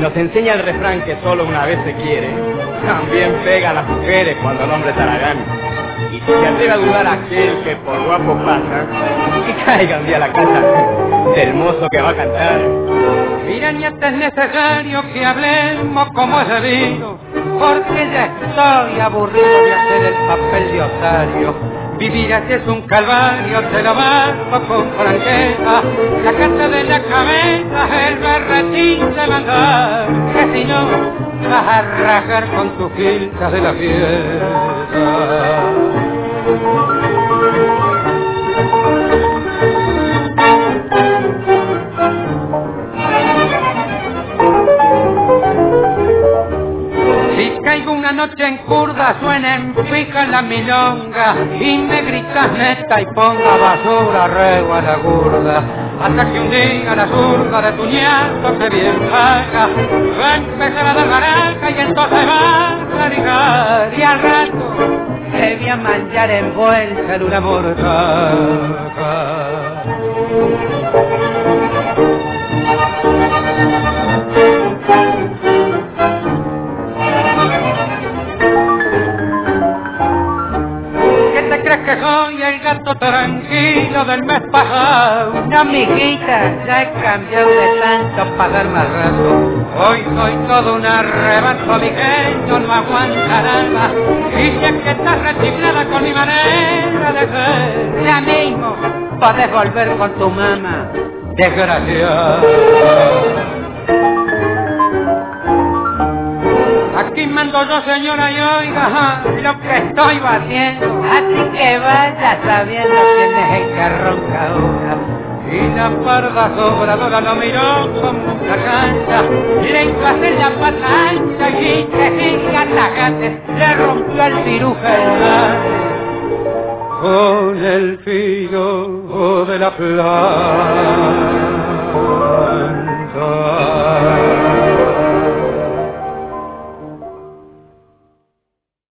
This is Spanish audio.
nos enseña el refrán que solo una vez se quiere, también pega a las mujeres cuando el hombre está haragán. Y si se atreve a dudar a aquel que por guapo pasa, que caiga un día a la casa del mozo que va a cantar. Mira, nieta, es necesario que hablemos como es debido, porque ya estoy aburrido de hacer el papel de osario. Vivir así es un calvario, te lo bajo con franqueza, la casa de la cabeza, el berretín de mandar, que si no vas a rajar con tus quiltas de la fiesta. Si caigo una noche en curda, suena en fija la milonga y me gritas neta y ponga basura rego a la gorda, hasta que un día la zurda de tu nieto se bien paga, va a empezar a dar baraja y entonces va a ligar, y al rato se voy a manchar en bolsa en una mortaja. ¿Crees que soy el gato tranquilo del mes pasado? No, mijita, ya he cambiado de tanto pagar más rato. Hoy soy todo un arrebato, mi genio no aguanta nada. Y ya que estás resignada con mi manera de ser, ya mismo podés volver con tu mamá, desgraciada. Aquí mando yo, señora, y oiga lo que estoy batiendo. Así que vaya sabiendo quién es el que ronca ahora. Y la parda sobradora lo miró con mucha cancha, le hizo hacer la pata ancha y que siga tajante, le rompió el cirujano con el filo de la plata.